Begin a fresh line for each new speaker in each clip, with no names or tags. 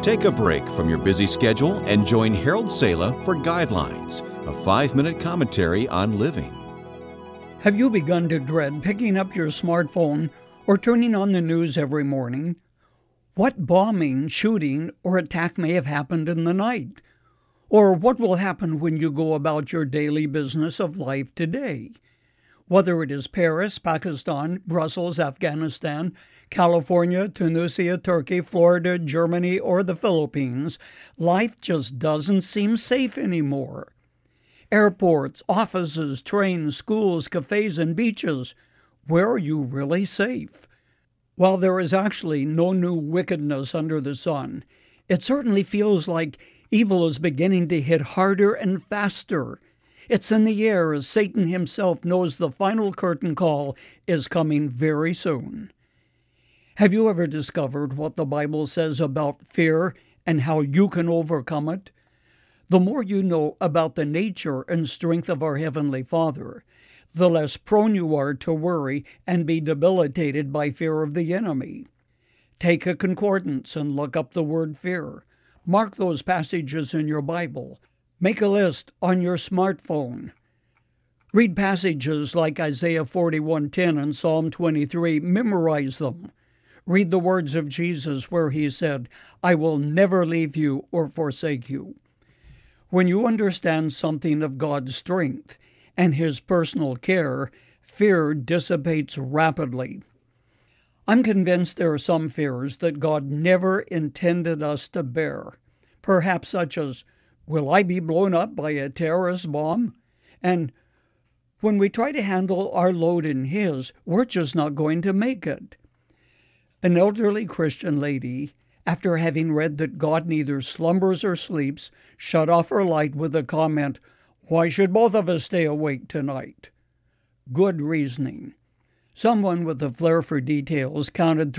Take a break from your busy schedule and join Harold Sala for Guidelines, a 5-minute commentary on living.
Have you begun to dread picking up your smartphone or turning on the news every morning? What bombing, shooting, or attack may have happened in the night? Or what will happen when you go about your daily business of life today? Whether it is Paris, Pakistan, Brussels, Afghanistan, California, Tunisia, Turkey, Florida, Germany, or the Philippines, life just doesn't seem safe anymore. Airports, offices, trains, schools, cafes, and beaches. Where are you really safe? While there is actually no new wickedness under the sun, it certainly feels like evil is beginning to hit harder and faster. It's in the air as Satan himself knows the final curtain call is coming very soon. Have you ever discovered what the Bible says about fear and how you can overcome it? The more you know about the nature and strength of our Heavenly Father, the less prone you are to worry and be debilitated by fear of the enemy. Take a concordance and look up the word fear. Mark those passages in your Bible. Make a list on your smartphone. Read passages like Isaiah 41:10 and Psalm 23. Memorize them. Read the words of Jesus where he said, "I will never leave you or forsake you." When you understand something of God's strength and his personal care, fear dissipates rapidly. I'm convinced there are some fears that God never intended us to bear, perhaps such as, will I be blown up by a terrorist bomb? And when we try to handle our load in his, we're just not going to make it. An elderly Christian lady, after having read that God neither slumbers or sleeps, shut off her light with the comment, "Why should both of us stay awake tonight?" Good reasoning. Someone with a flair for details counted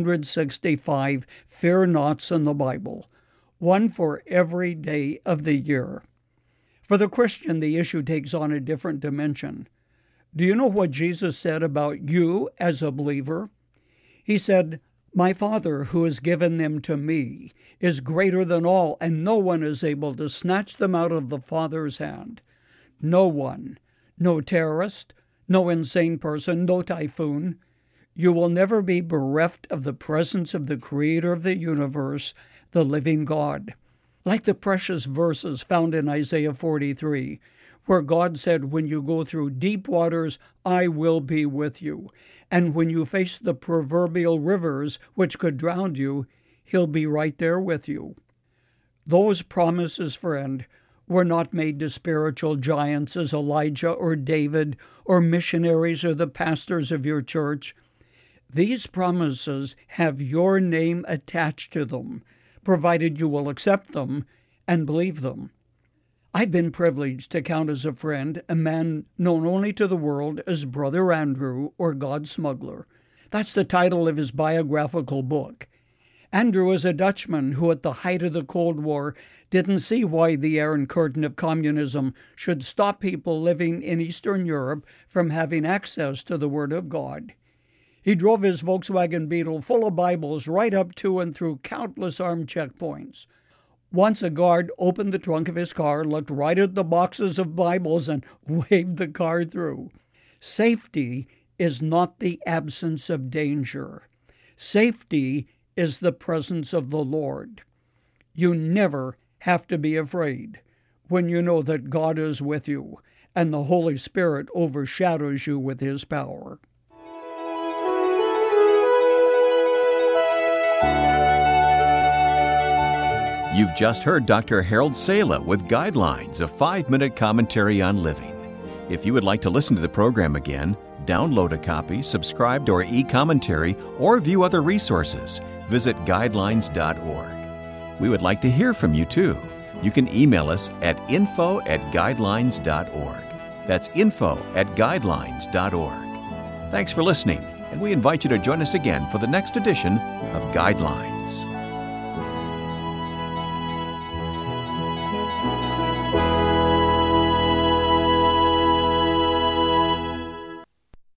365 fear nots in the Bible, one for every day of the year. For the Christian, the issue takes on a different dimension. Do you know what Jesus said about you as a believer? He said, "My Father who has given them to me is greater than all, and no one is able to snatch them out of the Father's hand." No one. No terrorist, no insane person, no typhoon. You will never be bereft of the presence of the Creator of the universe, the living God. Like the precious verses found in Isaiah 43, where God said, "When you go through deep waters, I will be with you. And when you face the proverbial rivers which could drown you, he'll be right there with you." Those promises, friend, were not made to spiritual giants as Elijah or David or missionaries or the pastors of your church. These promises have your name attached to them, provided you will accept them and believe them. I've been privileged to count as a friend a man known only to the world as Brother Andrew or God's Smuggler. That's the title of his biographical book. Andrew is a Dutchman who at the height of the Cold War didn't see why the Iron Curtain of communism should stop people living in Eastern Europe from having access to the Word of God. He drove his Volkswagen Beetle full of Bibles right up to and through countless armed checkpoints. Once a guard opened the trunk of his car, looked right at the boxes of Bibles, and waved the car through. Safety is not the absence of danger. Safety is the presence of the Lord. You never have to be afraid when you know that God is with you and the Holy Spirit overshadows you with his power.
You've just heard Dr. Harold Sala with Guidelines, a 5-minute commentary on living. If you would like to listen to the program again, download a copy, subscribe to our e-commentary, or view other resources, visit guidelines.org. We would like to hear from you too. You can email us at info@guidelines.org. That's info@guidelines.org. Thanks for listening, and we invite you to join us again for the next edition of Guidelines.